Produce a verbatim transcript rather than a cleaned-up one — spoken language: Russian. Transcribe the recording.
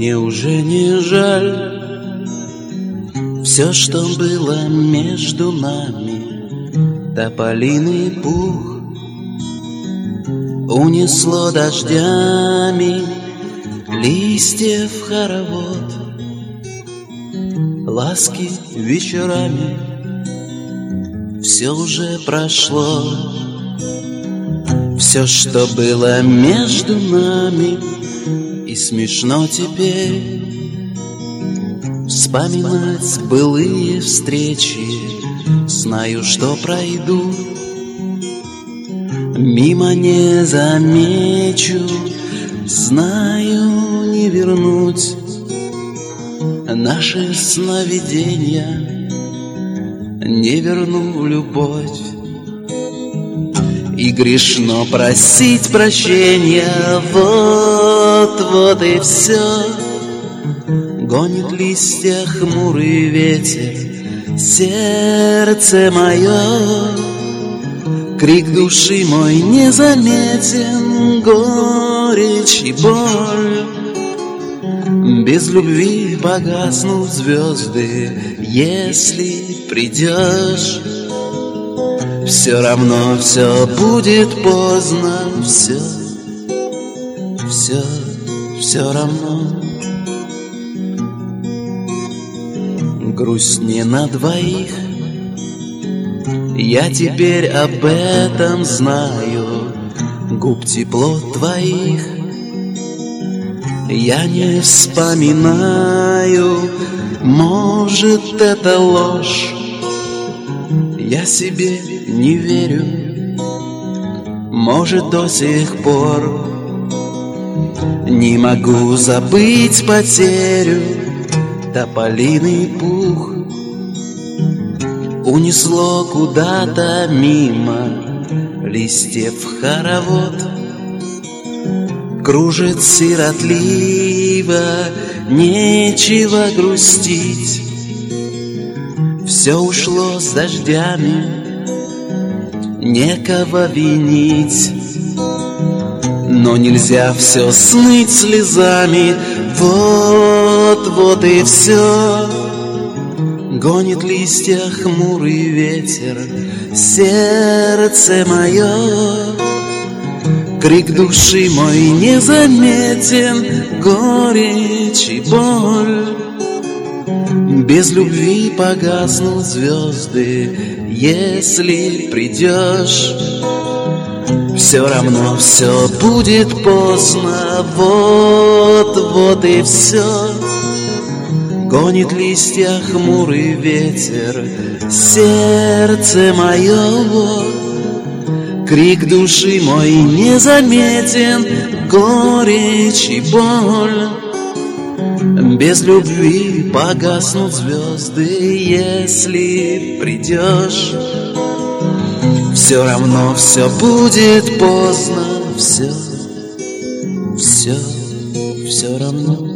Мне уже не жаль все, что было между нами. Тополиный пух унесло дождями листьев хоровод, ласки вечерами. Все уже прошло, все, что было между нами. И смешно теперь вспоминать былые встречи. Знаю, что пройду, мимо не замечу. Знаю, не вернуть наши сновидения, не верну любовь. И грешно просить прощения. Вот, вот и все. Гонит листья хмурый ветер сердце мое. Крик души мой незаметен, горечь и боль. Без любви погаснут звезды, если придешь. Все равно все будет поздно, все, все, все равно. Грусть не на двоих, я теперь об этом знаю. Губ тепло твоих я не вспоминаю. Может, это ложь, я себе не верю. Может, до сих пор не могу забыть потерю. Тополиный пух унесло куда-то мимо листьев хоровод. Кружит сиротливо, нечего грустить. Все ушло с дождями, некого винить. Но нельзя все смыть слезами. Вот, вот и все. Гонит листья хмурый ветер сердце мое. Крик души мой незаметен, горечь и боль. Без любви погаснут звезды, если придешь. Все равно все будет поздно. Вот, вот и все. Гонит листья хмурый ветер сердце мое. Крик души мой незаметен, горечь и боль. Без любви погаснут звезды, если придешь. Все равно все будет поздно, все, все, все равно.